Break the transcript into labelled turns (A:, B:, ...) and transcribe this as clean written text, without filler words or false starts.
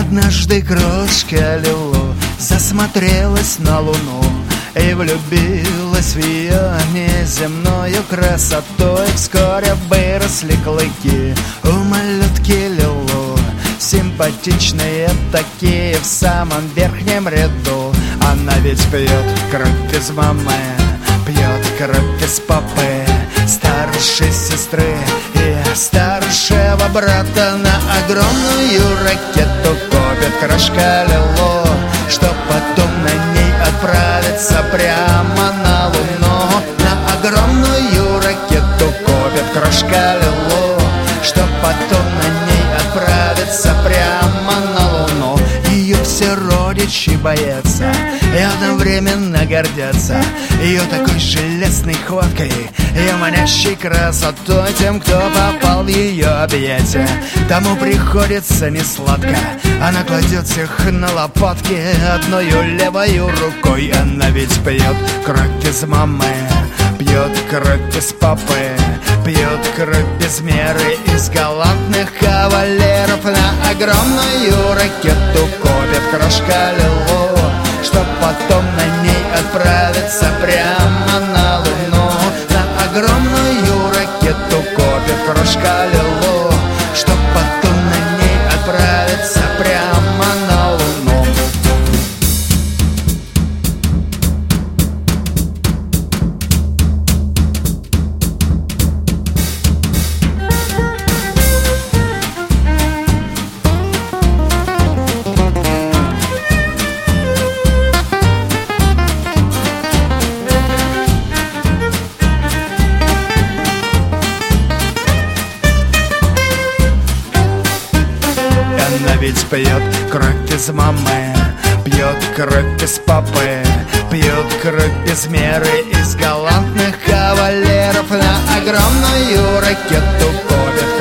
A: Однажды крошка Лилу засмотрелась на луну и влюбилась в ее неземную красоту. И вскоре выросли клыки у малютки Лилу, симпатичные такие в самом верхнем ряду. Она ведь пьет кровь из мамы, пьет кровь из папы, старшей сестры и старшего брата. На огромную ракету копит крошка Лилу, чтоб потом на ней отправиться прямо на Луну. На огромную ракету копит крошка Лилу, чтоб потом на ней отправиться прямо на Луну. Ее все родичи боятся и одновременно гордятся ее такой железной хваткой, ее манящей красотой. Тем, кто попал в ее объятия, тому приходится несладко. Она кладет их на лопатки одною левою рукой. Она ведь пьет кровь из мамы, пьет кровь из папы, пьет кровь без меры из галантных кавалеров. На огромную ракету копит крошка Лилу, чтоб потом на ней отправиться прямо на Луну. На огромную ракету копит крошка Лилу, чтоб потом на ней отправиться прямо на Луну. Она ведь пьет кровь из мамы, пьет кровь из папы, пьет кровь без меры из галантных кавалеров. На огромную ракету копит